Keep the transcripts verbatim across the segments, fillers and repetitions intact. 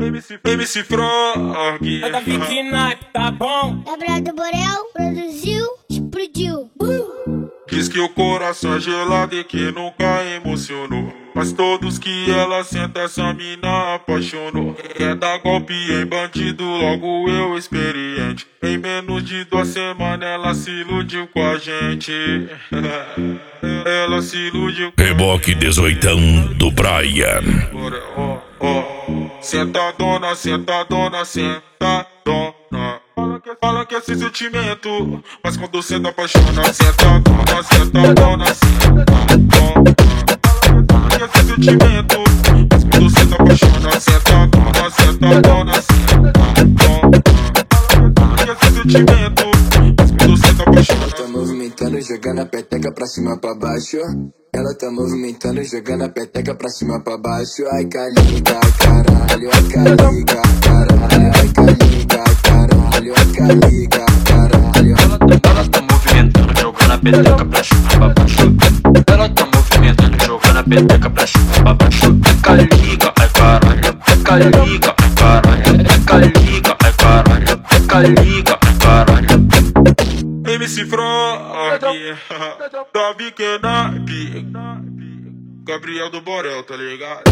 M C, M C Frog. Vai dar Vicky Naipe, tá bom? Gabriel do Borel produziu, explodiu. Uh! Diz que o coração é gelado e que nunca emocionou, mas todos que ela senta essa mina apaixonou. Quer dar golpe em bandido, logo eu experiente. Em menos de duas semanas ela se iludiu com a gente. Ela se iludiu com Reboque dezoitão do Brian. Ó, ó, sentadona, sentadona, sentadona. Fala que, fala que é esse sentimento, mas quando cê tá apaixona, sentadona, sentadona, sentadona. Fala que é esse sentimento, mas quando cê tá apaixona, sentadona, sentadona, sentadona. Fala que é esse sentimento, mas quando cê tá apaixona. Ela tá movimentando, jogando a peteca pra cima pra baixo. Ela tá movimentando, jogando a peteca pra cima pra baixo. Ai, caliga, caralho, ai, caliga, caralho, ai, caliga, caralho, ai, caliga, caralho. Ela tá, ela tá movimentando, jogando a peteca pra cima pra baixo. Ela tá movimentando, jogando a peteca pra cima pra baixo. É caliga, ai, caralho, é caliga, ai, caralho, é caliga, ai, caralho, é caliga, ai, caralho. M C Frog, da Vicky Naipe, Gabriel do Borel, tá ligado?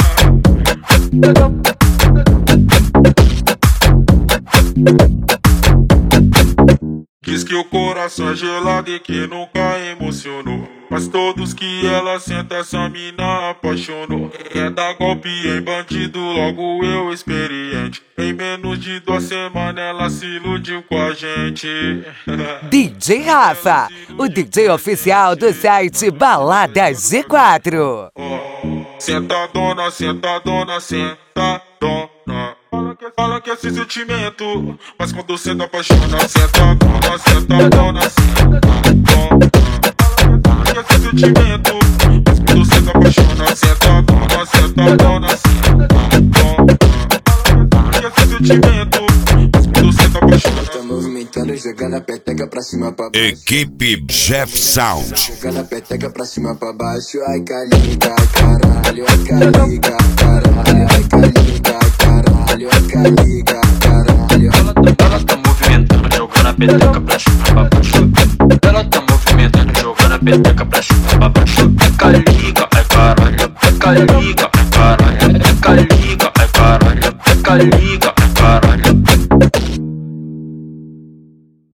Diz que o coração é gelado e que nunca emocionou, mas todos que ela senta essa mina apaixonou. Quer dar golpe em bandido, logo eu experiente. Em menos de duas semanas ela se iludiu com a gente. D J Rafa, o D J oficial do site Balada G quatro. Oh, sentadona, sentadona, sentadona. Fala que, fala que é esse sentimento, mas quando cê tá apaixona, sentadona, sentadona, sentadona. Fala que é esse sentimento, mas quando cê tá apaixona, sentadona, sentadona, sentadona. Fala que é esse sentimento, mas quando cê tá apaixona. Ela tá movimentando, jogando a peteca pra cima pra baixo. Equipe Jeff Sound. Jogando a peteca pra cima pra baixo. Ai, caliga, caralho, ai, caliga, caralho, ai, caliga, caralho, ai, caliga, caralho. Ela tá, ela tá movimentando, jogando a peteca pra cima pra baixo. Ela tá movimentando, jogando a peteca pra cima pra baixo. É caliga, ai, caralho, é caliga, ai, caralho, é caliga, ai, caralho, é caliga.